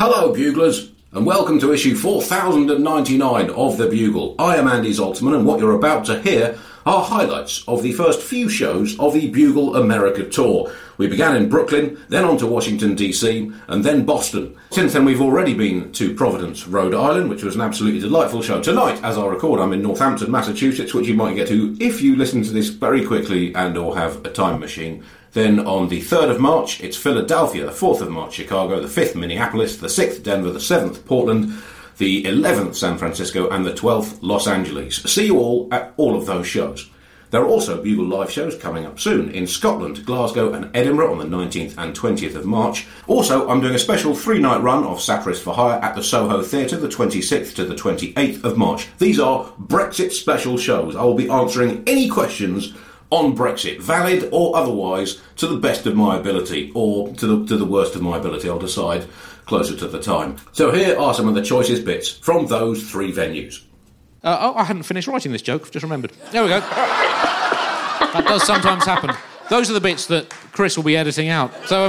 Hello, Buglers, and welcome to issue 4099 of The Bugle. I am Andy Zaltzman, and what you're about to hear are highlights of the first few shows of the Bugle America tour. We began in Brooklyn, then on to Washington, D.C., and then Boston. Since then, we've already been to Providence, Rhode Island, which was an absolutely delightful show. Tonight, as I record, I'm in Northampton, Massachusetts, which you might get to if you listen to this very quickly and or have a time machine. Then on the 3rd of March, it's Philadelphia, the 4th of March, Chicago, the 5th, Minneapolis, the 6th, Denver, the 7th, Portland, the 11th, San Francisco, and the 12th, Los Angeles. See you all at all of those shows. There are also Bugle live shows coming up soon in Scotland, Glasgow and Edinburgh on the 19th and 20th of March. Also, I'm doing a special 3-night run of Satirist for Hire at the Soho Theatre, the 26th to the 28th of March. These are Brexit special shows. I will be answering any questions on Brexit, valid or otherwise, to the best of my ability, or to the worst of my ability. I'll decide closer to the time. So here are some of the choicest bits from those 3 venues. I hadn't finished writing this joke, just remembered. There we go. That does sometimes happen. Those are the bits that Chris will be editing out. So,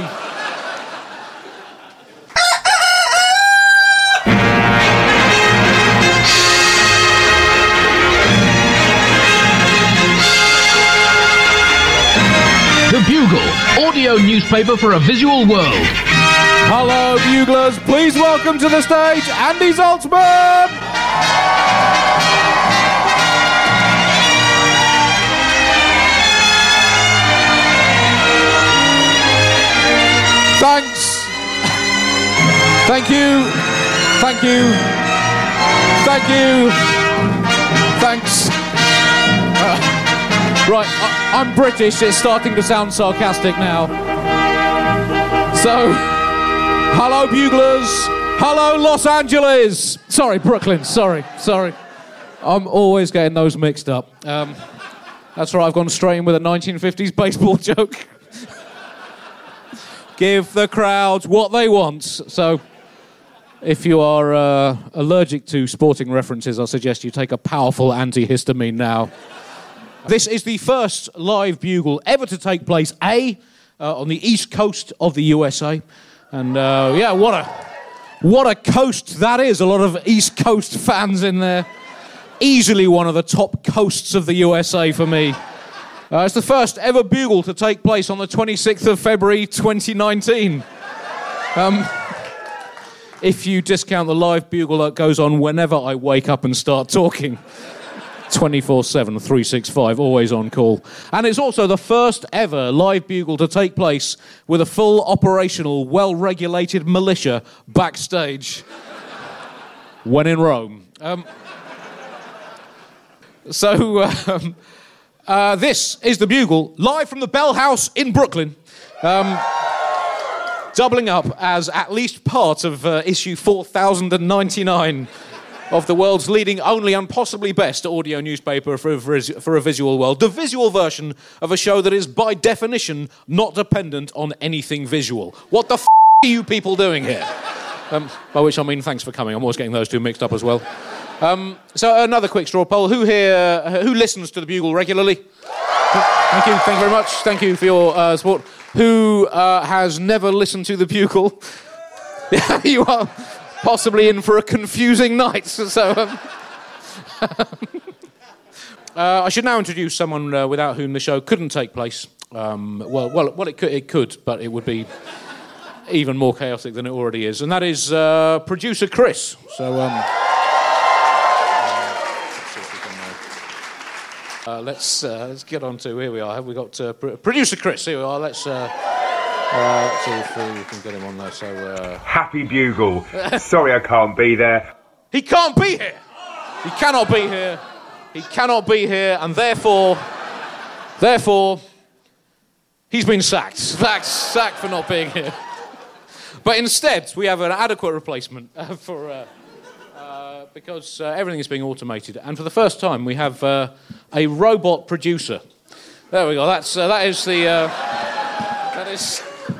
The Bugle, audio newspaper for a visual world. hello, Buglers. Please welcome to the stage Andy Zaltzman. Thanks. Thank you. Thank you. Thank you. Thanks. Right, I'm British. It's starting to sound sarcastic now. So, hello, Buglers. Hello, Los Angeles. Sorry, Brooklyn. Sorry. I'm always getting those mixed up. That's right, I've gone straight in with a 1950s baseball joke. Give the crowd what they want. So, if you are allergic to sporting references, I suggest you take a powerful antihistamine now. This is the first live Bugle ever to take place, on the east coast of the USA. And, what a coast that is. A lot of East Coast fans in there. Easily one of the top coasts of the USA for me. It's the first ever Bugle to take place on the 26th of February 2019. If you discount the live Bugle that goes on whenever I wake up and start talking. 24/7, 365, always on call. And it's also the first ever live Bugle to take place with a full operational, well-regulated militia backstage when in Rome. This is the Bugle, live from the Bell House in Brooklyn, doubling up as at least part of issue 4099 of the world's leading, only, and possibly best audio newspaper for a visual world. The visual version of a show that is, by definition, not dependent on anything visual. What the f*** are you people doing here? By which I mean, thanks for coming. I'm always getting those two mixed up as well. So another quick straw poll. Who listens to the Bugle regularly? Thank you very much. Thank you for your support. Who has never listened to the Bugle? Yeah, you are possibly in for a confusing night. So, I should now introduce someone without whom the show couldn't take place. It could, but it would be even more chaotic than it already is, and that is producer Chris. So, let's get on to, here we are. Have we got producer Chris? Here we are. Let's see if we can get him on there. So, Happy Bugle. Sorry I can't be there. He can't be here. He cannot be here. He cannot be here, and therefore, he's been sacked. Sacked for not being here. But instead, we have an adequate replacement because everything is being automated, and for the first time, we have a robot producer. There we go. That is the. That is.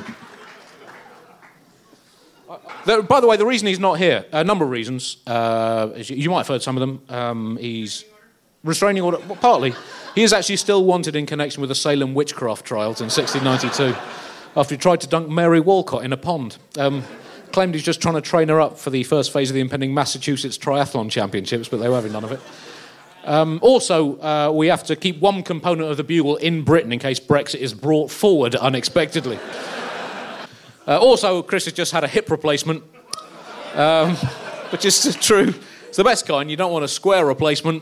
By the way, the reason he's not here, a number of reasons. You might have heard some of them. He's restraining order. Well, partly, he is actually still wanted in connection with the Salem witchcraft trials in 1692, after he tried to dunk Mary Walcott in a pond. Claimed he's just trying to train her up for the first phase of the impending Massachusetts Triathlon Championships, but they were having none of it. Also, we have to keep one component of the Bugle in Britain in case Brexit is brought forward unexpectedly. Also, Chris has just had a hip replacement, which is true. It's the best kind. You don't want a square replacement.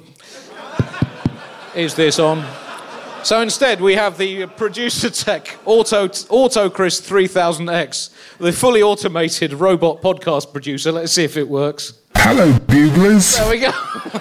Is this on? So instead, we have the Producer Tech Auto Chris 3000X, the fully automated robot podcast producer. Let's see if it works. Hello, Buglers. There we go.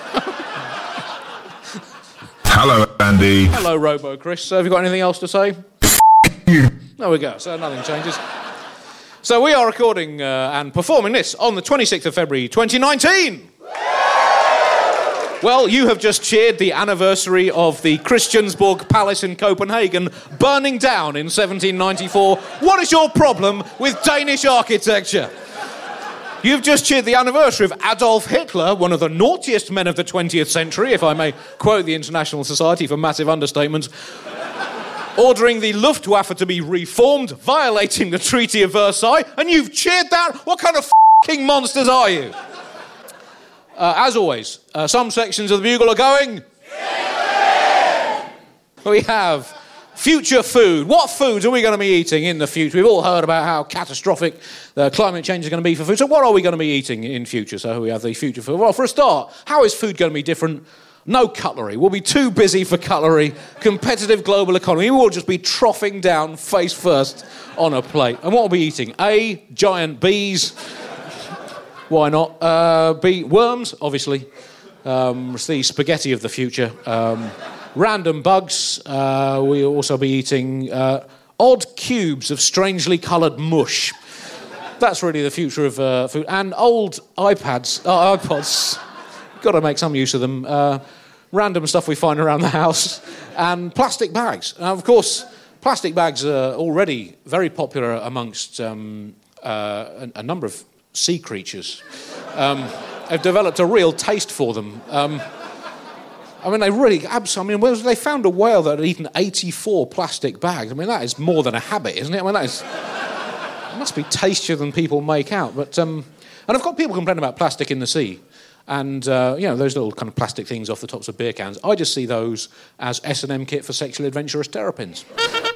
Hello, Andy. Hello, Robo Chris. So have you got anything else to say? You. There we go. So nothing changes. So we are recording and performing this on the 26th of February 2019. Well, you have just cheered the anniversary of the Christiansborg Palace in Copenhagen burning down in 1794. What is your problem with Danish architecture? You've just cheered the anniversary of Adolf Hitler, one of the naughtiest men of the 20th century, if I may quote the International Society for Massive Understatements, ordering the Luftwaffe to be reformed, violating the Treaty of Versailles, and you've cheered that? What kind of f***ing monsters are you? As always, some sections of the Bugle are going... We have future food. What foods are we going to be eating in the future? We've all heard about how catastrophic the climate change is going to be for food. So what are we going to be eating in future? So we have the future food. Well, for a start, how is food going to be different? No cutlery. We'll be too busy for cutlery. Competitive global economy. We'll just be troughing down face first on a plate. And what will we be eating? A, giant bees... Why not? Worms, obviously. It's the spaghetti of the future. Random bugs. We'll also be eating odd cubes of strangely coloured mush. That's really the future of food. And old iPods. Got to make some use of them. Random stuff we find around the house. And plastic bags. Now, of course, plastic bags are already very popular amongst a number of sea creatures. Have developed a real taste for them. I mean, they found a whale that had eaten 84 plastic bags. I mean, that is more than a habit, isn't it? I mean, it must be tastier than people make out. But and I've got people complaining about plastic in the sea. And, those little kind of plastic things off the tops of beer cans. I just see those as S&M kit for sexually adventurous terrapins.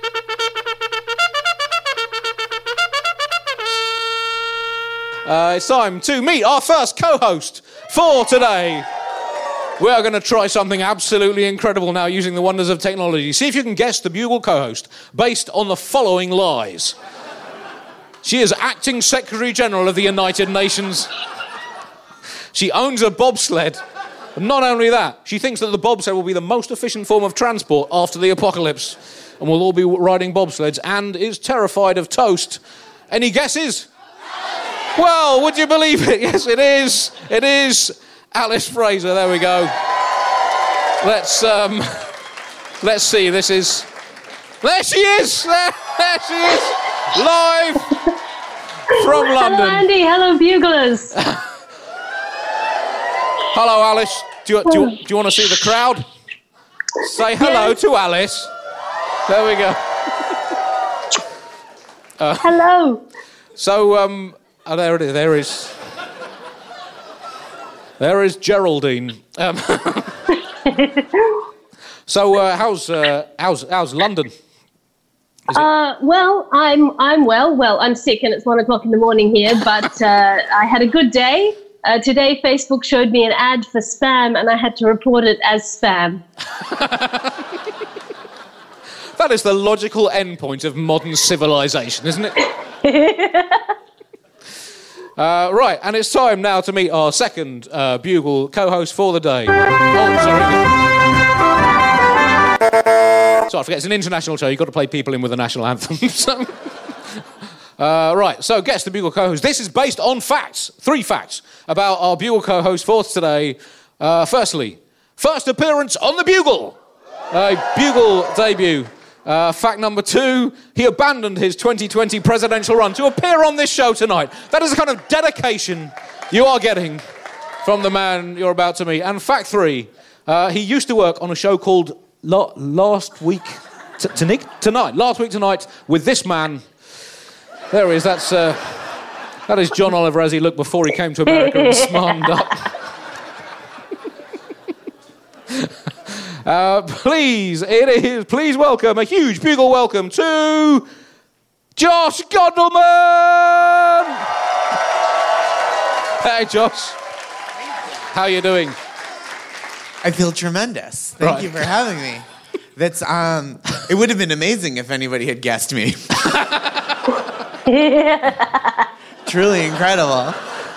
It's time to meet our first co-host for today. We are going to try something absolutely incredible now using the wonders of technology. See if you can guess the Bugle co-host based on the following lies. She is Acting Secretary-General of the United Nations. She owns a bobsled. And not only that, she thinks that the bobsled will be the most efficient form of transport after the apocalypse. And we'll all be riding bobsleds and is terrified of toast. Any guesses? Well, would you believe it? Yes, it is. It is Alice Fraser. There we go. Let's see. This is... There she is! There she is! Live from London. Hello, Andy. Hello, Buglers. Hello, Alice. Do you want to see the crowd? Say hello to Alice. There we go. Hello. So, there it is. There is Geraldine. So, how's London? Well, I'm well. Well, I'm sick and it's 1:00 in the morning here, but I had a good day. Today, Facebook showed me an ad for spam, and I had to report it as spam. That is the logical endpoint of modern civilization, isn't it? Right, and it's time now to meet our second Bugle co-host for the day. Oh, sorry, I forget, it's an international show. You've got to play people in with the national anthem. Right, so guess the Bugle co-host. This is based on facts. 3 facts about our Bugle co-host for today. Firstly, first appearance on the Bugle. Bugle debut. Fact number 2, he abandoned his 2020 presidential run to appear on this show tonight. That is the kind of dedication you are getting from the man you're about to meet. And fact 3, he used to work on a show called Last Week Tonight with this man. There he is, that's That is John Oliver as he looked before he came to America and smartened up. Please welcome, a huge bugle welcome to Josh Gondelman! Hey, Josh. How are you doing? I feel tremendous. Thank you for having me. That's it would have been amazing if anybody had guessed me. Truly incredible.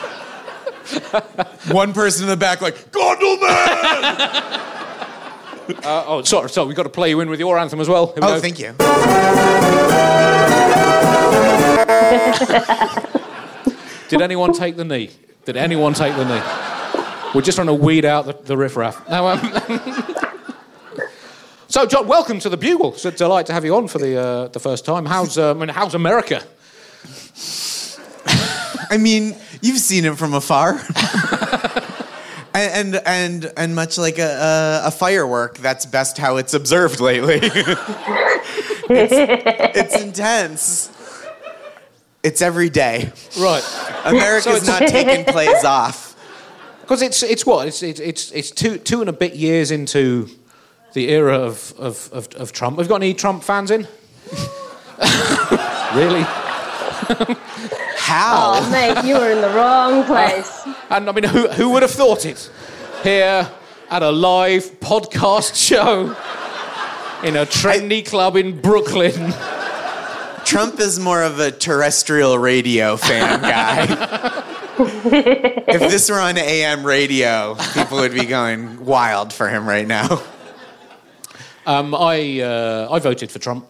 One person in the back like, Gondelman! Sorry, we've got to play you in with your anthem as well. Thank you. Did anyone take the knee? We're just trying to weed out the riffraff. Now, so, John, welcome to the Bugle. It's a delight to have you on for the first time. How's America? I mean, you've seen it from afar. and much like a firework, that's best how it's observed lately. It's intense. It's every day. Right. America's not taking plays off. Because it's what? It's two and a bit years into the era of Trump. We've got any Trump fans in? Really? How? Oh, mate, you were in the wrong place. And I mean, who would have thought it? Here at a live podcast show in a trendy club in Brooklyn. Trump is more of a terrestrial radio fan guy. If this were on AM radio, people would be going wild for him right now. I voted for Trump.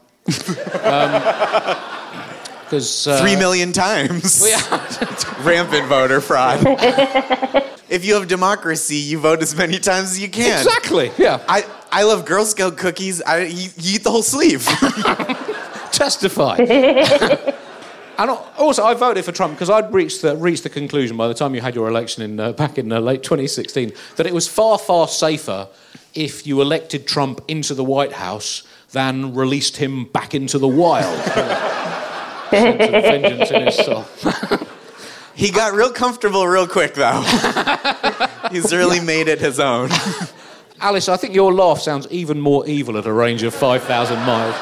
3 million times. Rampant voter fraud. If you have democracy, you vote as many times as you can. Exactly, yeah. I love Girl Scout cookies. You eat the whole sleeve. Testify. And also, I voted for Trump because I'd reached the conclusion by the time you had your election back in late 2016 that it was far, far safer if you elected Trump into the White House than released him back into the wild. Sense of vengeance in his soul. He got real comfortable real quick, though. He's really made it his own. Alice, I think your laugh sounds even more evil at a range of 5,000 miles.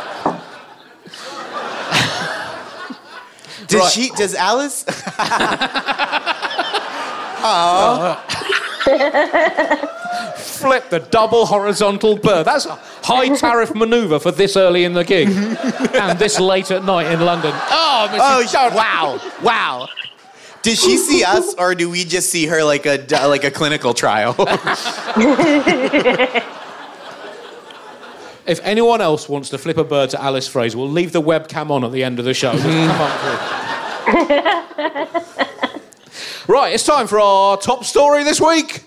Does Alice? Oh. Flip the double horizontal bird. That's a high tariff manoeuvre for this early in the gig and this late at night in London. Wow. Did she see us, or do we just see her like a clinical trial? If anyone else wants to flip a bird to Alice Fraser, we'll leave the webcam on at the end of the show. Just come on through. Right, it's time for our top story this week.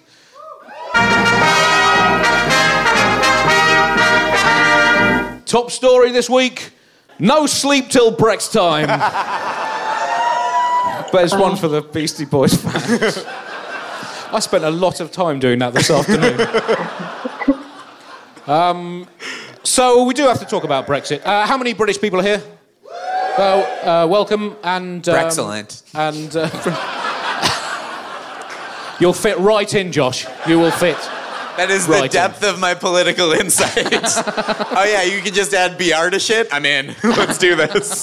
Top story this week, no sleep till Brex time. But it's one for the Beastie Boys fans. I spent a lot of time doing that this afternoon. So we do have to talk about Brexit. How many British people are here? Welcome and... Excellent. And you'll fit right in, Josh. You will fit. That is the depth of my political insight. Oh yeah, you can just add BR to shit? I'm in. Let's do this.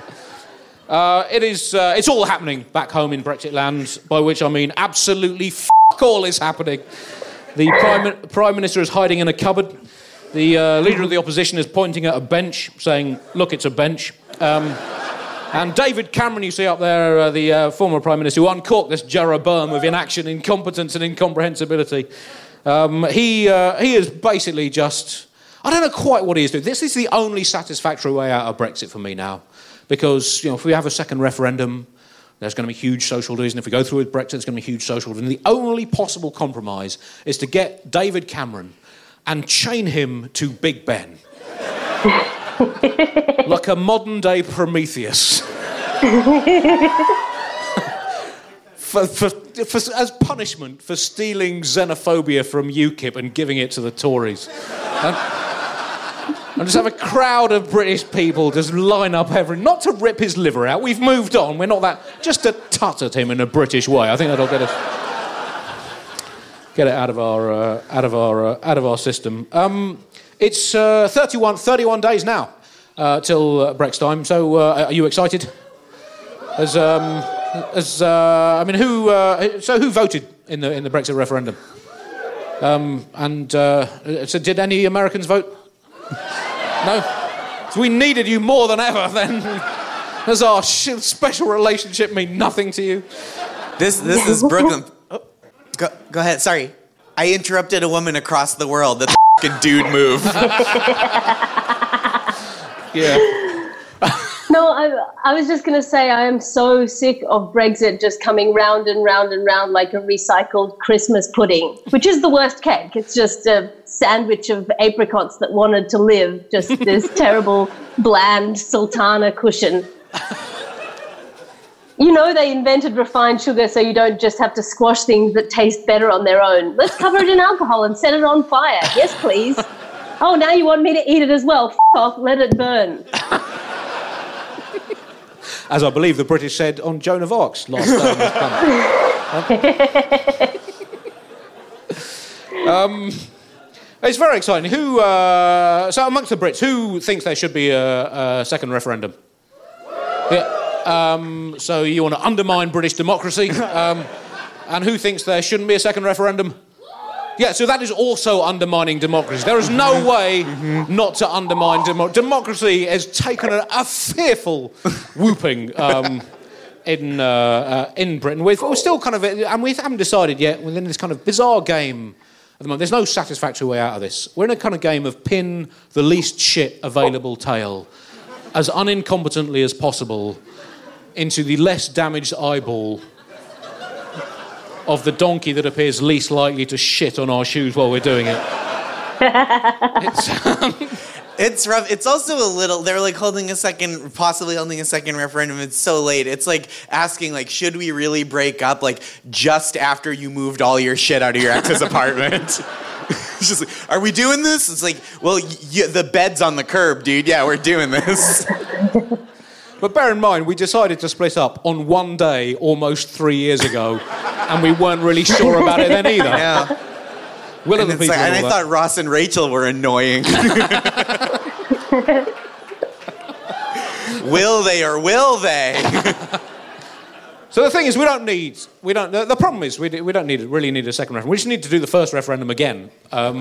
It's all happening back home in Brexit land, by which I mean absolutely f*** all is happening. The Prime Minister is hiding in a cupboard. The Leader of the Opposition is pointing at a bench, saying, look, it's a bench. And David Cameron, you see up there, the former Prime Minister, who uncorked this Jeroboam of inaction, incompetence and incomprehensibility. He is basically just... I don't know quite what he is doing. This is the only satisfactory way out of Brexit for me now. Because, if we have a second referendum, there's going to be huge social division. If we go through with Brexit, there's going to be huge social division. The only possible compromise is to get David Cameron and chain him to Big Ben. Like a modern-day Prometheus. As punishment for stealing xenophobia from UKIP and giving it to the Tories. and just have a crowd of British people just line up not to rip his liver out. We've moved on. We're not that. Just to tut at him in a British way. I think that'll get it out of our system. It's 31 days now till Brexit time. So are you excited? Who voted in the Brexit referendum? So did any Americans vote? No? So we needed you more than ever then. Does our special relationship mean nothing to you? This is Brooklyn. Oh, go ahead. Sorry. I interrupted a woman across the world. That's a fucking dude move. Yeah. No, I was just going to say I am so sick of Brexit just coming round and round and round like a recycled Christmas pudding, which is the worst cake. It's just a sandwich of apricots that wanted to live, just this terrible, bland sultana cushion. You know they invented refined sugar so you don't just have to squash things that taste better on their own. Let's cover it in alcohol and set it on fire. Yes, please. Oh, now you want me to eat it as well. F*** off, let it burn. As I believe the British said on Joan of Arc last time. It's very exciting. So amongst the Brits, who thinks there should be a second referendum? Yeah. So you want to undermine British democracy? And who thinks there shouldn't be a second referendum? Yeah, so that is also undermining democracy. There is no way not to undermine democracy. Has taken a fearful whooping in Britain. We're still kind of, and we haven't decided yet. We're in this kind of bizarre game at the moment. There's no satisfactory way out of this. We're in a kind of game of pin the least shit available tail as unincompetently as possible into the less damaged eyeball of the donkey that appears least likely to shit on our shoes while we're doing it. It's rough. It's also a little, they're like possibly holding a second referendum. It's so late. It's like asking, like, should we really break up, like, just after you moved all your shit out of your ex's apartment? It's just like, are we doing this? It's like, well, the bed's on the curb, dude. Yeah, we're doing this. But bear in mind, we decided to split up on one day almost 3 years ago, and we weren't really sure about it then either. Yeah. And I thought Ross and Rachel were annoying. Will they or will they? So the thing is, the problem is we don't really need a second referendum. We just need to do the first referendum again.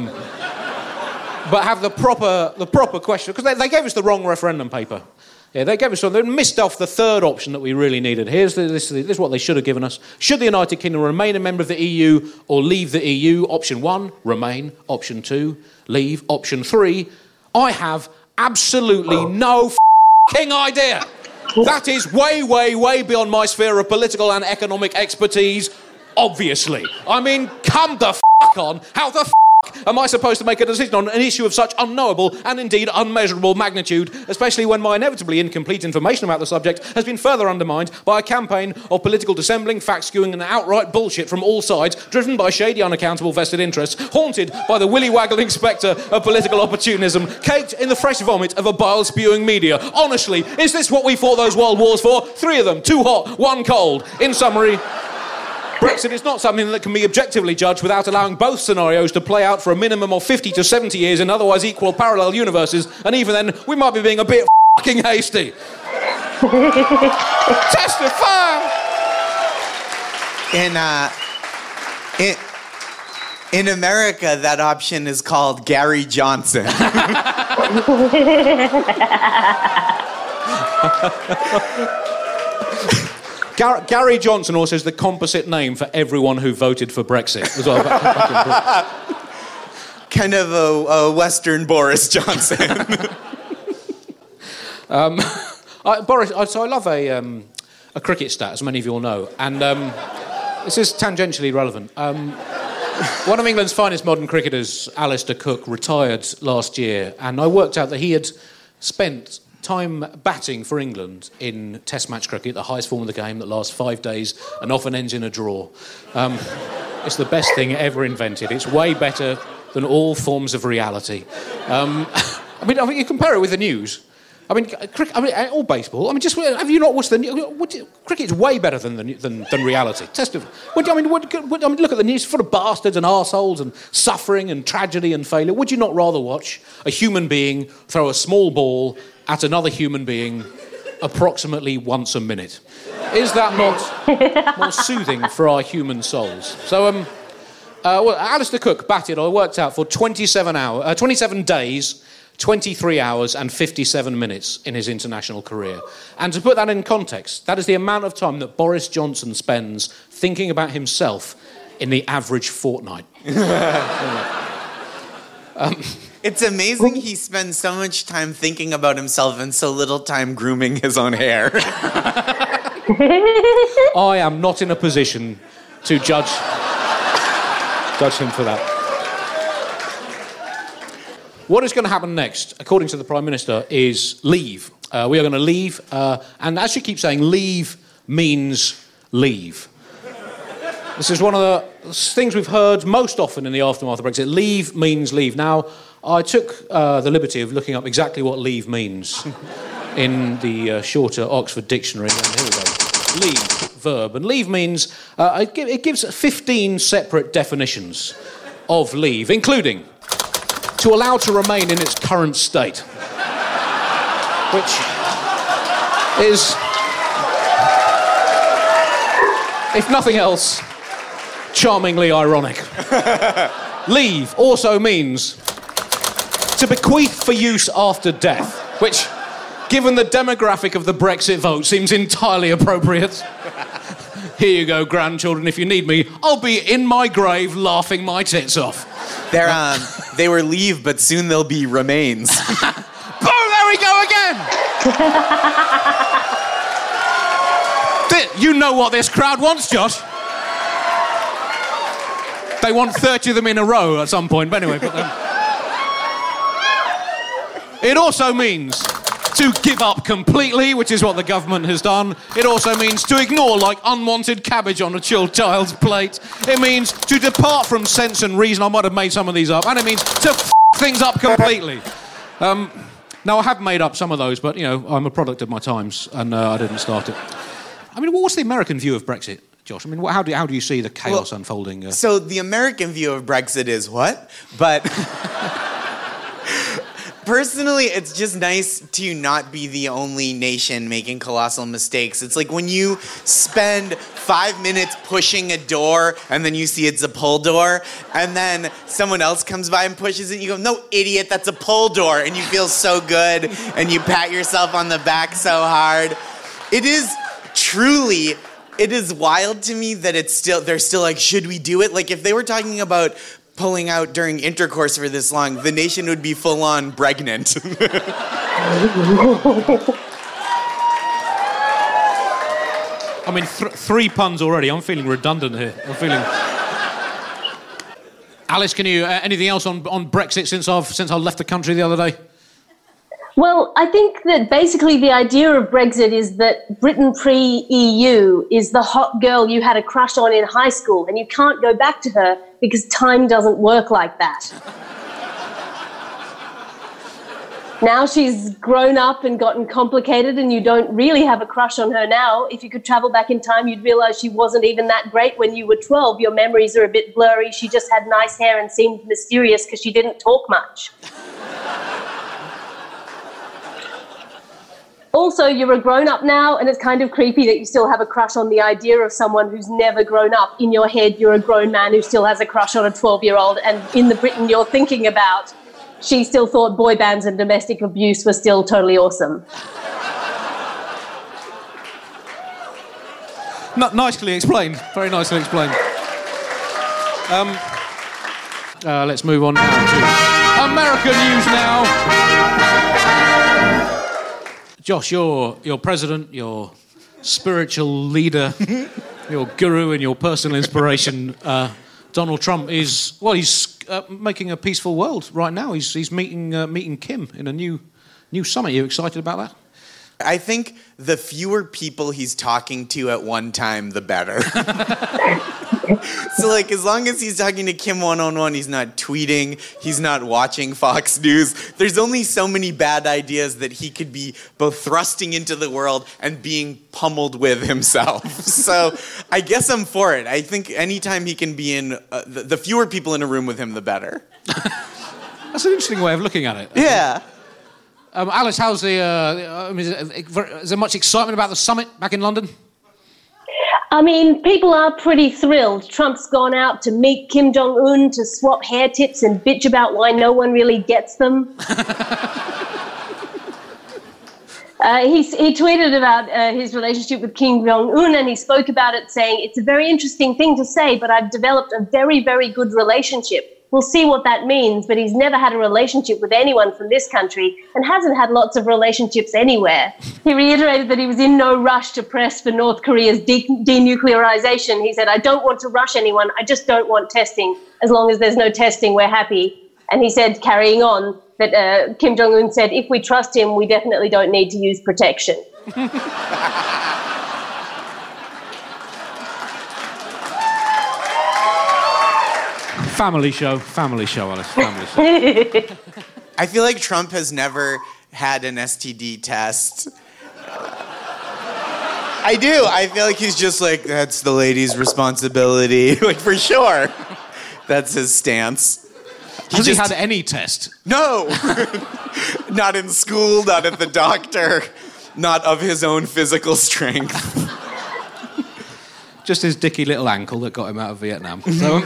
But have the proper question, because they gave us the wrong referendum paper. Yeah, they missed off the third option that we really needed. This is what they should have given us. Should the United Kingdom remain a member of the EU or leave the EU? Option 1, remain. Option 2, leave. Option 3, I have absolutely no f***ing idea. That is way, way, way beyond my sphere of political and economic expertise, obviously. I mean, come the f*** on. How the f*** am I supposed to make a decision on an issue of such unknowable and indeed unmeasurable magnitude, especially when my inevitably incomplete information about the subject has been further undermined by a campaign of political dissembling, fact-skewing and outright bullshit from all sides, driven by shady, unaccountable vested interests, haunted by the willy-waggling spectre of political opportunism, caked in the fresh vomit of a bile-spewing media. Honestly, is this what we fought those world wars for? 3 of them, 2 hot, 1 cold. In summary, Brexit is not something that can be objectively judged without allowing both scenarios to play out for a minimum of 50 to 70 years in otherwise equal parallel universes, and even then, we might be being a bit fucking hasty. Testify! In America, that option is called Gary Johnson. Gary Johnson also is the composite name for everyone who voted for Brexit as well. Kind of a Western Boris Johnson. I love a cricket stat, as many of you all know, and this is tangentially relevant. One of England's finest modern cricketers, Alistair Cook, retired last year, and I worked out that he had spent time batting for England in Test match cricket, the highest form of the game that lasts 5 days and often ends in a draw. It's the best thing ever invented. It's way better than all forms of reality. I mean, you compare it with the news. I mean, or baseball. I mean, just have you not watched the news? Cricket's way better than reality. Look at the news, full of bastards and arseholes and suffering and tragedy and failure. Would you not rather watch a human being throw a small ball at another human being approximately once a minute? Is that not more soothing for our human souls? So, Alistair Cook batted, or worked out, for 27 days, 23 hours and 57 minutes in his international career. And to put that in context, that is the amount of time that Boris Johnson spends thinking about himself in the average fortnight. It's amazing he spends so much time thinking about himself and so little time grooming his own hair. I am not in a position to judge him for that. What is going to happen next, according to the Prime Minister, is leave. We are going to leave, and as she keeps saying, leave means leave. This is one of the things we've heard most often in the aftermath of Brexit. Leave means leave. Now, I took the liberty of looking up exactly what leave means in the shorter Oxford Dictionary, and here we go. Leave, verb, and leave means, it gives 15 separate definitions of leave, including to allow to remain in its current state, which is, if nothing else, charmingly ironic. Leave also means to bequeath for use after death, which, given the demographic of the Brexit vote, seems entirely appropriate. Here you go, grandchildren, if you need me, I'll be in my grave laughing my tits off. They were leave, but soon they'll be remains. Boom, there we go again! You know what this crowd wants, Josh. They want 30 of them in a row at some point, but anyway. It also means to give up completely, which is what the government has done. It also means to ignore like unwanted cabbage on a child's plate. It means to depart from sense and reason. I might have made some of these up. And it means to things up completely. Now, I have made up some of those, but, you know, I'm a product of my times, and I didn't start it. I mean, what's the American view of Brexit, Josh? I mean, how do you see the chaos unfolding? So the American view of Brexit is what? But... Personally, it's just nice to not be the only nation making colossal mistakes. It's like when you spend 5 minutes pushing a door and then you see it's a pull door, and then someone else comes by and pushes it and you go, no, idiot, that's a pull door, and you feel so good and you pat yourself on the back so hard. It is wild to me that they're still like, should we do it? Like if they were talking about pulling out during intercourse for this long, the nation would be full-on pregnant. I mean, 3 puns already. I'm feeling redundant here. Alice, can you anything else on Brexit since I've left the country the other day? Well, I think that basically the idea of Brexit is that Britain pre-EU is the hot girl you had a crush on in high school, and you can't go back to her because time doesn't work like that. Now she's grown up and gotten complicated, and you don't really have a crush on her now. If you could travel back in time, you'd realise she wasn't even that great when you were 12. Your memories are a bit blurry. She just had nice hair and seemed mysterious because she didn't talk much. Also, you're a grown-up now, and it's kind of creepy that you still have a crush on the idea of someone who's never grown up. In your head, you're a grown man who still has a crush on a 12-year-old, and in the Britain you're thinking about, she still thought boy bands and domestic abuse were still totally awesome. Nicely explained. Very nicely explained. Let's move on now to American news now. Josh, your president, your spiritual leader, your guru and your personal inspiration, Donald Trump he's making a peaceful world right now. He's meeting Kim in a new summit. Are you excited about that? I think the fewer people he's talking to at one time, the better. So, like, as long as he's talking to Kim one-on-one, he's not tweeting, he's not watching Fox News. There's only so many bad ideas that he could be both thrusting into the world and being pummeled with himself. So, I guess I'm for it. I think anytime he can be in, the fewer people in a room with him, the better. That's an interesting way of looking at it. Yeah. Alice, how's the... is there much excitement about the summit back in London? I mean, people are pretty thrilled. Trump's gone out to meet Kim Jong-un to swap hair tips and bitch about why no one really gets them. He tweeted about his relationship with Kim Jong-un, and he spoke about it saying, "It's a very interesting thing to say, but I've developed a very, very good relationship. We'll see what that means," but he's never had a relationship with anyone from this country and hasn't had lots of relationships anywhere. He reiterated that he was in no rush to press for North Korea's denuclearization. He said, "I don't want to rush anyone. I just don't want testing. As long as there's no testing, we're happy." And he said, carrying on, that Kim Jong-un said, "If we trust him, we definitely don't need to use protection." Family show, Alice, family show. I feel like Trump has never had an STD test. I do. I feel like he's just like, that's the lady's responsibility. Like, for sure. That's his stance. Has he had any test? No. Not in school, not at the doctor, not of his own physical strength. Just his dicky little ankle that got him out of Vietnam. So,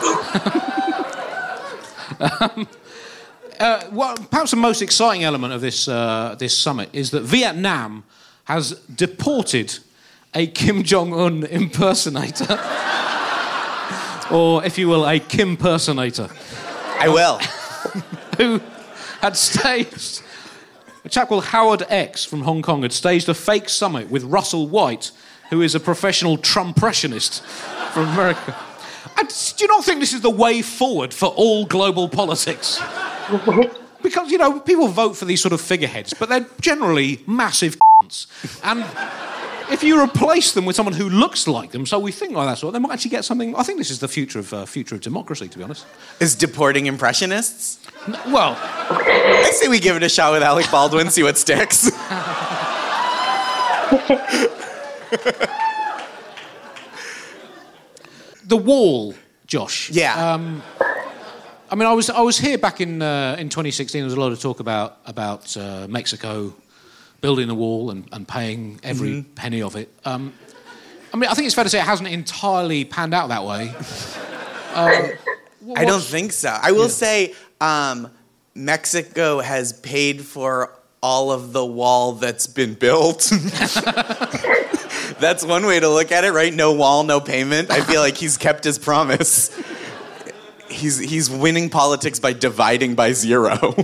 perhaps the most exciting element of this summit is that Vietnam has deported a Kim Jong-un impersonator, or, if you will, a Kim-personator. I will. Who had staged... A chap called Howard X from Hong Kong had staged a fake summit with Russell White, who is a professional Trumpressionist from America. And do you not think this is the way forward for all global politics? Because, you know, people vote for these sort of figureheads, but they're generally massive c***s. And if you replace them with someone who looks like them, so we think like that, they might actually get something... I think this is the future of democracy, to be honest. Is deporting impressionists? Well... I say we give it a shot with Alec Baldwin, see what sticks. The wall, Josh. Yeah. I mean, I was here back in 2016. There was a lot of talk about Mexico building the wall and paying every penny of it. I mean, I think it's fair to say it hasn't entirely panned out that way. I don't think so. I will say Mexico has paid for all of the wall that's been built. That's one way to look at it, right? No wall, no payment. I feel like he's kept his promise. He's winning politics by dividing by zero.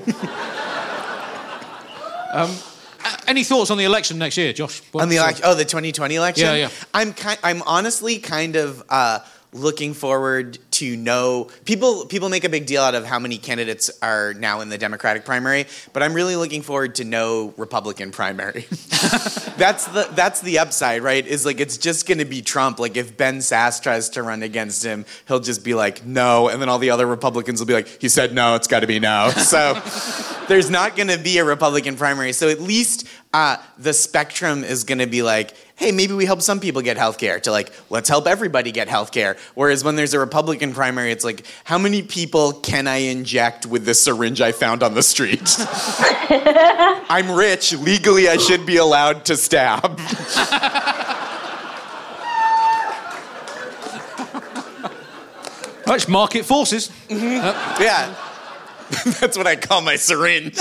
Any thoughts on the election next year, Josh? On the election? Oh, the 2020 election? Yeah. I'm honestly kind of looking forward to know... People make a big deal out of how many candidates are now in the Democratic primary, but I'm really looking forward to no Republican primary. That's the upside, right? Is like it's just going to be Trump. Like if Ben Sass tries to run against him, he'll just be like, no, and then all the other Republicans will be like, he said no, it's got to be no. So there's not going to be a Republican primary. So at least the spectrum is going to be like, hey, maybe we help some people get health care, to like, let's help everybody get health care. Whereas when there's a Republican primary, it's like, how many people can I inject with this syringe I found on the street? I'm rich. Legally, I should be allowed to stab. Much market forces. Mm-hmm. Yeah. That's what I call my syringe.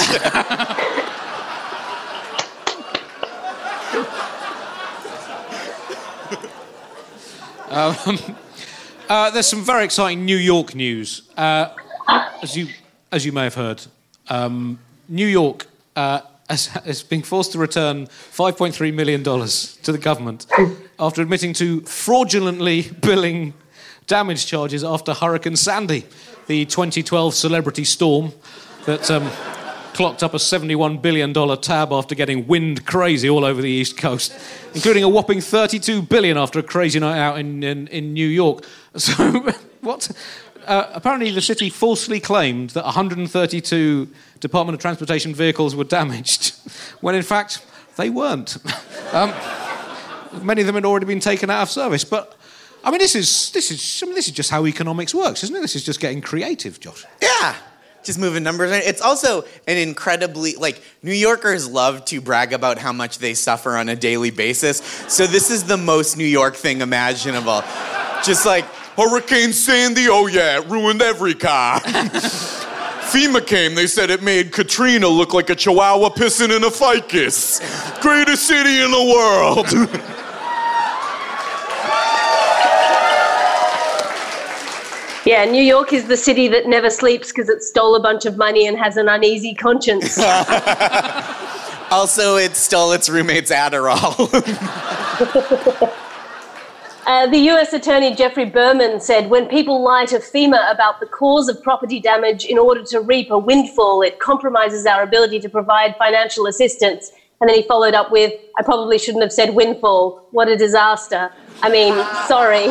There's some very exciting New York news. As you may have heard, New York has been forced to return $5.3 million to the government after admitting to fraudulently billing damage charges after Hurricane Sandy, the 2012 celebrity storm that clocked up a $71 billion tab after getting wind crazy all over the East Coast, including a whopping $32 billion after a crazy night out in New York. So, what? Apparently the city falsely claimed that 132 Department of Transportation vehicles were damaged, when in fact they weren't. Many of them had already been taken out of service. But I mean, this is just how economics works, isn't it? This is just getting creative, Josh. Yeah. Just moving numbers. It's also an incredibly, New Yorkers love to brag about how much they suffer on a daily basis. So this is the most New York thing imaginable. Just like, Hurricane Sandy, oh yeah, it ruined every car. FEMA came, they said it made Katrina look like a chihuahua pissing in a ficus. Greatest city in the world. Yeah, New York is the city that never sleeps because it stole a bunch of money and has an uneasy conscience. Also, it stole its roommate's Adderall. The U.S. Attorney Jeffrey Berman said, when people lie to FEMA about the cause of property damage in order to reap a windfall, it compromises our ability to provide financial assistance. And then he followed up with, I probably shouldn't have said windfall. What a disaster. I mean, sorry.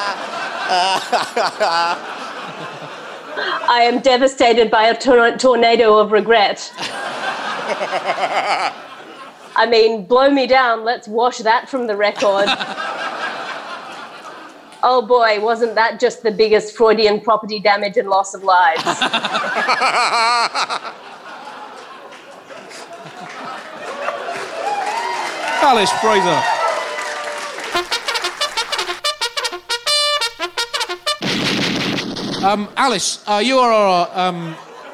I am devastated by a tornado of regret. I mean, blow me down. Let's wash that from the record. Oh boy, wasn't that just the biggest Freudian property damage and loss of lives? Alice Fraser. Alice, you are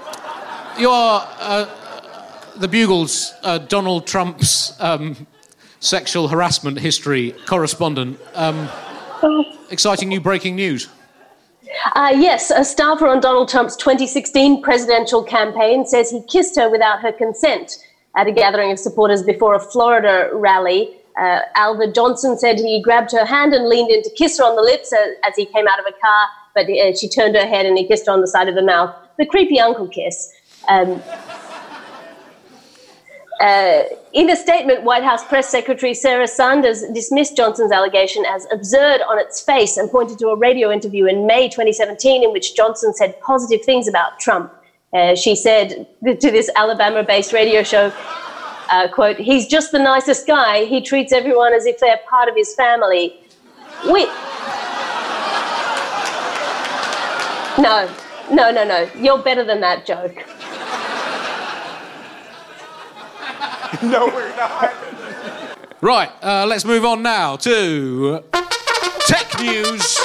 the Bugle's Donald Trump's sexual harassment history correspondent. Exciting new breaking news. Yes, a staffer on Donald Trump's 2016 presidential campaign says he kissed her without her consent at a gathering of supporters before a Florida rally. Alva Johnson said he grabbed her hand and leaned in to kiss her on the lips as he came out of a car, but she turned her head and he kissed her on the side of the mouth. The creepy uncle kiss. In a statement, White House Press Secretary Sarah Sanders dismissed Johnson's allegation as absurd on its face and pointed to a radio interview in May 2017 in which Johnson said positive things about Trump. She said to this Alabama-based radio show, quote, he's just the nicest guy. He treats everyone as if they're part of his family. No. You're better than that joke. No, we're not. Right, let's move on now to tech news.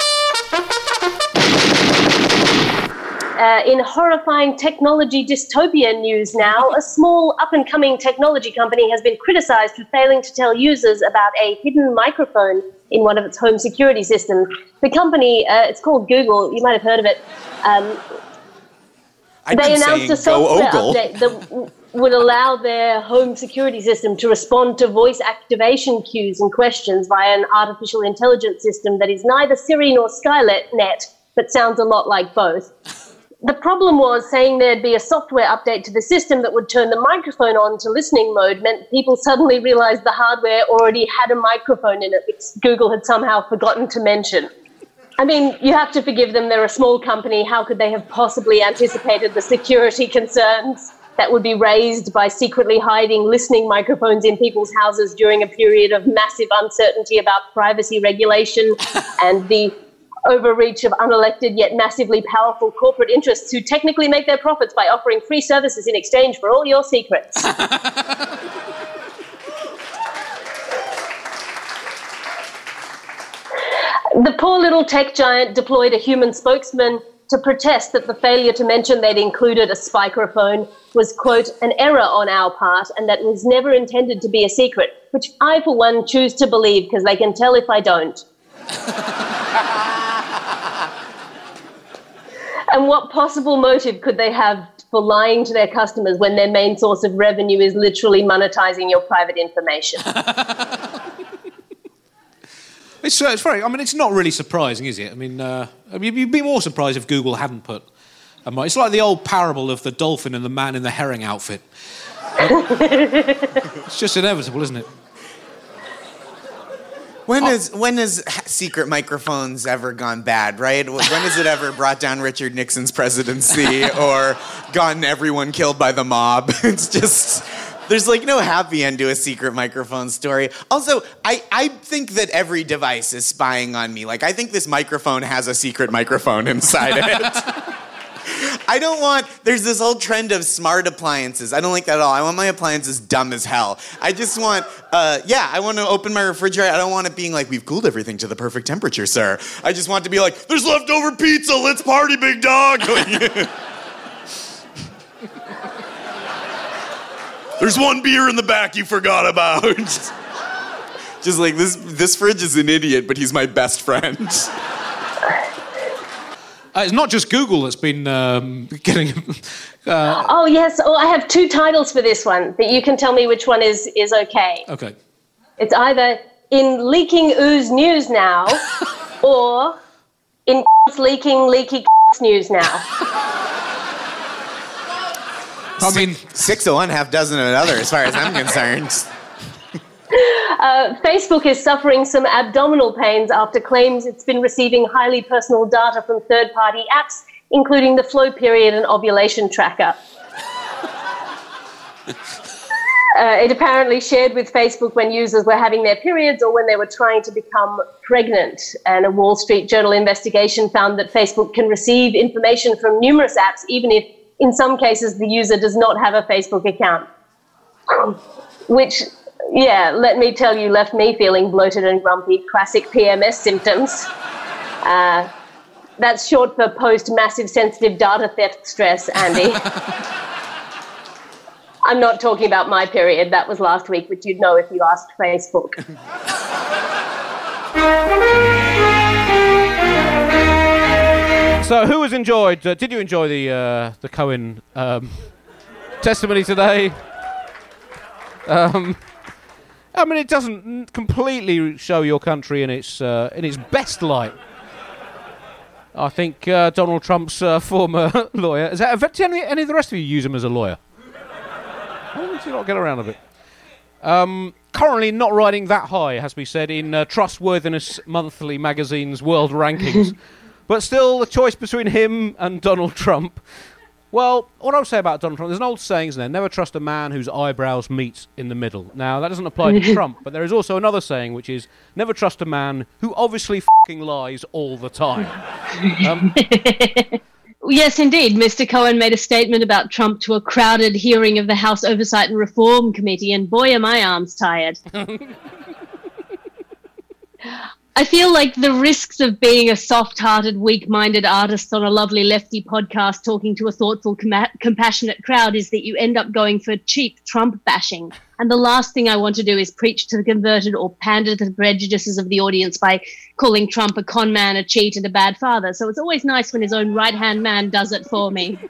In horrifying technology dystopia news now, a small up-and-coming technology company has been criticized for failing to tell users about a hidden microphone in one of its home security systems. The company, it's called Google, you might have heard of it. They announced a software update that would allow their home security system to respond to voice activation cues and questions via an artificial intelligence system that is neither Siri nor Skynet, but sounds a lot like both. The problem was saying there'd be a software update to the system that would turn the microphone on to listening mode meant people suddenly realized the hardware already had a microphone in it, which Google had somehow forgotten to mention. I mean, you have to forgive them. They're a small company. How could they have possibly anticipated the security concerns that would be raised by secretly hiding listening microphones in people's houses during a period of massive uncertainty about privacy regulation and the overreach of unelected yet massively powerful corporate interests who technically make their profits by offering free services in exchange for all your secrets? The poor little tech giant deployed a human spokesman to protest that the failure to mention they'd included a spikerphone was, quote, an error on our part and that was never intended to be a secret, which I, for one, choose to believe because they can tell if I don't. And what possible motive could they have for lying to their customers when their main source of revenue is literally monetizing your private information? It's very. I mean, it's not really surprising, is it? I mean, you'd be more surprised if Google hadn't put It's like the old parable of the dolphin and the man in the herring outfit. It's just inevitable, isn't it? When has secret microphones ever gone bad, right? When has it ever brought down Richard Nixon's presidency or gotten everyone killed by the mob? It's just, there's like no happy end to a secret microphone story. Also, I think that every device is spying on me. Like, I think this microphone has a secret microphone inside it. There's this whole trend of smart appliances. I don't like that at all. I want my appliances dumb as hell. I just want, I want to open my refrigerator. I don't want it being like, we've cooled everything to the perfect temperature, sir. I just want it to be like, there's leftover pizza, let's party, big dog. There's one beer in the back you forgot about. Just like, this fridge is an idiot, but he's my best friend. It's not just Google that's been getting... Oh, yes. Oh, I have two titles for this one, but you can tell me which one is okay. Okay. It's either in leaking ooze news now or in leaking leaky news now. I mean... 6 of one, half dozen of another, as far as I'm concerned. Facebook is suffering some abdominal pains after claims it's been receiving highly personal data from third-party apps, including the flow period and ovulation tracker. It apparently shared with Facebook when users were having their periods or when they were trying to become pregnant. And a Wall Street Journal investigation found that Facebook can receive information from numerous apps, even if, in some cases, the user does not have a Facebook account. Which... yeah, let me tell you, left me feeling bloated and grumpy. Classic PMS symptoms. That's short for post-massive sensitive data theft stress, Andy. I'm not talking about my period. That was last week, which you'd know if you asked Facebook. So, who has enjoyed... did you enjoy the Cohen testimony today? I mean, it doesn't completely show your country in its best light. I think Donald Trump's former lawyer... Do any of the rest of you use him as a lawyer? Why don't you not get around a bit? Currently not riding that high, has to be said, in Trustworthiness Monthly magazine's world rankings. But still, the choice between him and Donald Trump... Well, what I would say about Donald Trump, there's an old saying, isn't there? Never trust a man whose eyebrows meet in the middle. Now, that doesn't apply to Trump, but there is also another saying, which is, never trust a man who obviously f***ing lies all the time. Yes, indeed. Mr. Cohen made a statement about Trump to a crowded hearing of the House Oversight and Reform Committee, and boy, are my arms tired. I feel like the risks of being a soft-hearted, weak-minded artist on a lovely lefty podcast talking to a thoughtful, compassionate crowd is that you end up going for cheap Trump bashing. And the last thing I want to do is preach to the converted or pander to the prejudices of the audience by calling Trump a con man, a cheat, and a bad father. So it's always nice when his own right-hand man does it for me.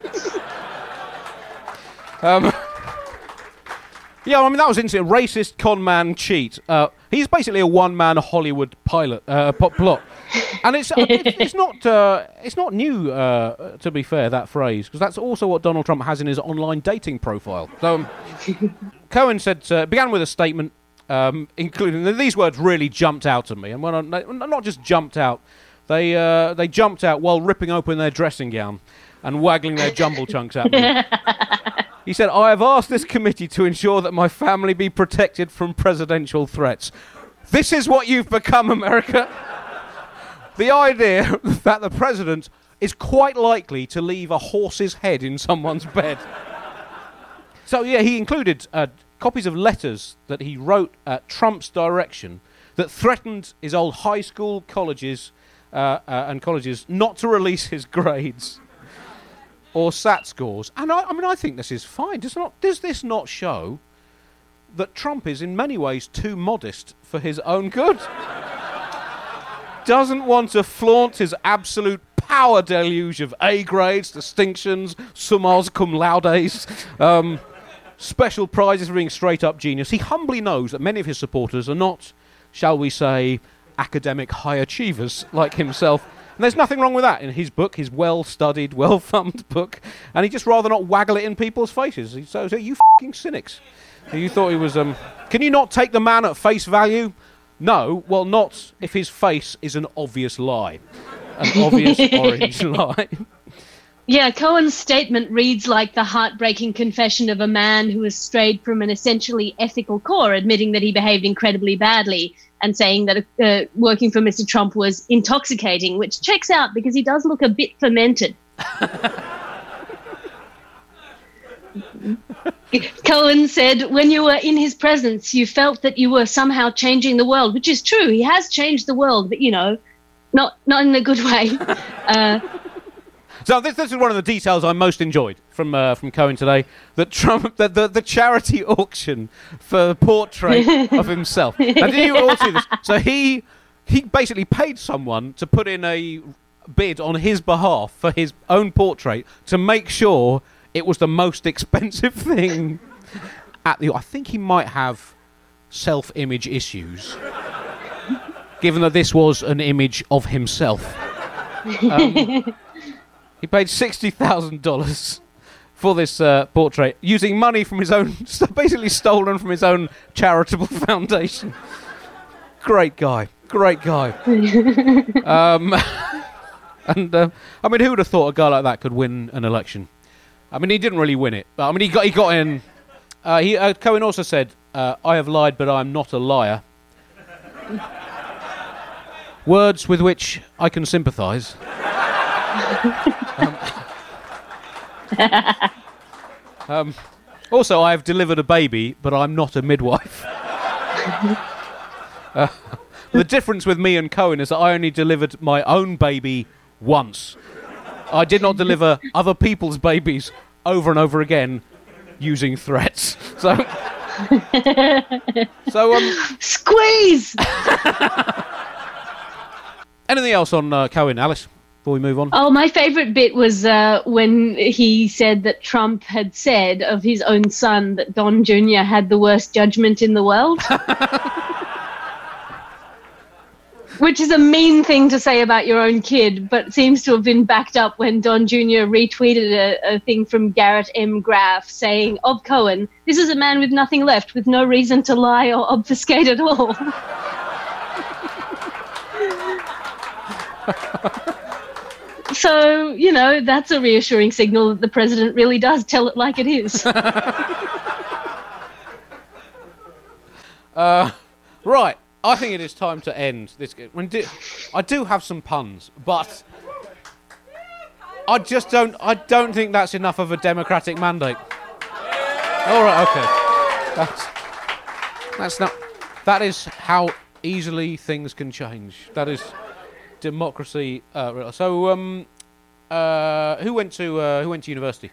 Yeah, I mean, that was interesting. Racist, con man, cheat. He's basically a one-man Hollywood pilot plot, and it's not new. To be fair, that phrase, because that's also what Donald Trump has in his online dating profile. So Cohen said began with a statement, including these words really jumped out at me, and when not just jumped out, they jumped out while ripping open their dressing gown and waggling their jumble chunks at me. He said, I have asked this committee to ensure that my family be protected from presidential threats. This is what you've become, America. The idea that the president is quite likely to leave a horse's head in someone's bed. So, yeah, he included copies of letters that he wrote at Trump's direction that threatened his old high school colleges and colleges not to release his grades or SAT scores. And I think this is fine. Does this not show that Trump is in many ways too modest for his own good? Doesn't want to flaunt his absolute power deluge of A grades, distinctions, summas cum laudes, special prizes for being straight up genius. He humbly knows that many of his supporters are not, shall we say, academic high achievers like himself. And there's nothing wrong with that in his book, his well-studied, well-thumbed book. And he'd just rather not waggle it in people's faces. So you fucking cynics. You thought he was... Can you not take the man at face value? No, well, not if his face is an obvious lie. An obvious orange lie. Yeah, Cohen's statement reads like the heartbreaking confession of a man who has strayed from an essentially ethical core, admitting that he behaved incredibly badly and saying that working for Mr. Trump was intoxicating, which checks out because he does look a bit fermented. Cohen said, when you were in his presence, you felt that you were somehow changing the world, which is true. He has changed the world, but, not in a good way. So this is one of the details I most enjoyed from Cohen today. That Trump, the charity auction for the portrait of himself. Now, did you all see this? So he basically paid someone to put in a bid on his behalf for his own portrait to make sure it was the most expensive thing at the... I think he might have self-image issues, given that this was an image of himself. He paid $60,000 for this portrait, using money from his own... basically stolen from his own charitable foundation. Great guy. And who would have thought a guy like that could win an election? I mean, he didn't really win it. But, I mean, he got in. Cohen also said, "I have lied, but I'm not a liar." Words with which I can sympathise. Also, I have delivered a baby, but I'm not a midwife. The difference with me and Cohen is that I only delivered my own baby once. I did not deliver other people's babies over and over again using threats. Squeeze! Anything else on Cohen, Alice, before we move on? Oh, my favourite bit was when he said that Trump had said of his own son that Don Jr. had the worst judgment in the world. Which is a mean thing to say about your own kid, but seems to have been backed up when Don Jr. retweeted a thing from Garrett M. Graff saying, of Cohen, this is a man with nothing left, with no reason to lie or obfuscate at all. So, that's a reassuring signal that the president really does tell it like it is. Right. I think it is time to end this. I do have some puns, but I don't think that's enough of a democratic mandate. All right, okay. That's not. That is how easily things can change. That is democracy. Who went to university?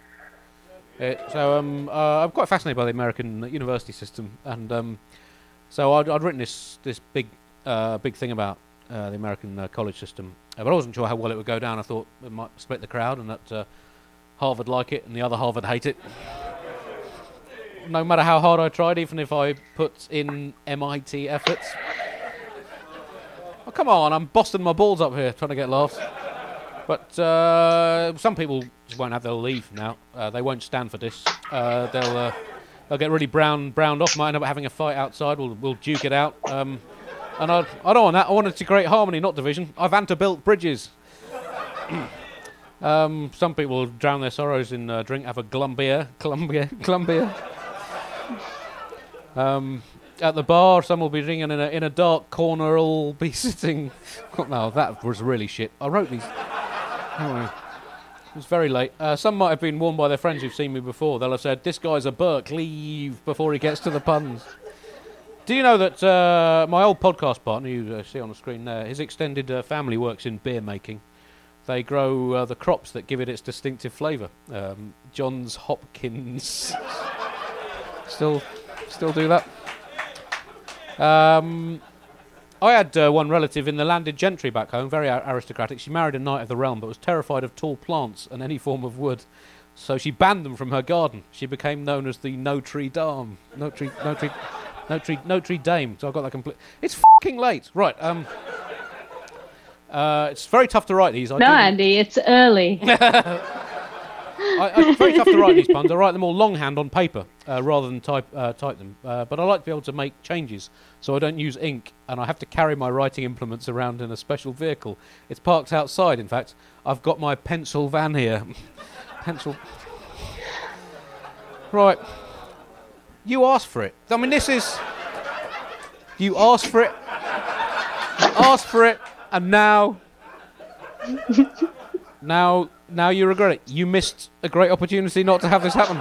I'm quite fascinated by the American university system, and so I'd written this big thing about the American college system, but I wasn't sure how well it would go down. I thought it might split the crowd, and that Harvard like it and the other Harvard hate it. No matter how hard I tried, even if I put in MIT efforts. Oh, come on, I'm busting my balls up here trying to get laughs. But some people just won't have their leave now. They won't stand for this. They'll get really browned off. Might end up having a fight outside. We'll duke it out. And I don't want that. I want it to create harmony, not division. I've anti-built bridges. Some people drown their sorrows in drink. Have a Glumbeer. At the bar, some will be drinking in a dark corner. All be sitting. No, that was really shit. I wrote these. Anyway, it was very late. Some might have been warned by their friends who've seen me before. They'll have said, "This guy's a Burke. Leave before he gets to the puns." Do you know that my old podcast partner, you see on the screen there, his extended family works in beer making. They grow the crops that give it its distinctive flavour. Johns Hopkins still do that. I had one relative in the landed gentry back home, very aristocratic. She married a knight of the realm, but was terrified of tall plants and any form of wood, so she banned them from her garden. She became known as the Notre Dame. Notre Dame. So I got that complete. It's fucking late, right? It's very tough to write these. No, Andy, it's early. It's very tough to write these puns. I write them all longhand on paper rather than type them. But I like to be able to make changes, so I don't use ink, and I have to carry my writing implements around in a special vehicle. It's parked outside, in fact. I've got my pencil van here. Pencil. Right. You asked for it. I mean, this is... You asked for it. Asked for it, and now... Now you regret it. You missed a great opportunity not to have this happen.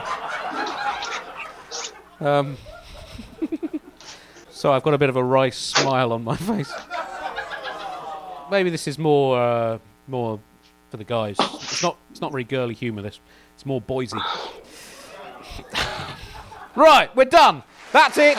So I've got a bit of a wry smile on my face. Maybe this is more for the guys. It's not very girly humour. This. It's more boysy. Right, we're done. That's it.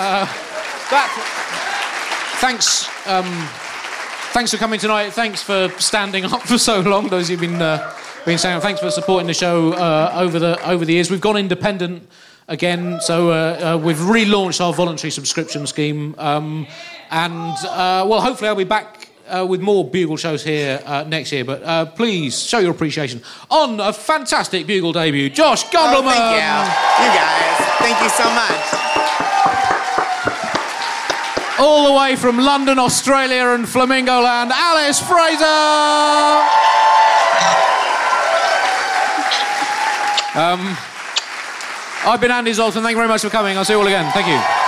Thanks. Thanks for coming tonight. Thanks for standing up for so long. Those who've been saying, thanks for supporting the show over the years. We've gone independent again, so we've relaunched our voluntary subscription scheme, and hopefully I'll be back with more Bugle shows here next year. But please show your appreciation on a fantastic Bugle debut, Josh Gondelman. Oh, thank you guys. Thank you so much. All the way from London, Australia and Flamingo Land, Alice Fraser! I've been Andy Zoltan. Thank you very much for coming. I'll see you all again. Thank you.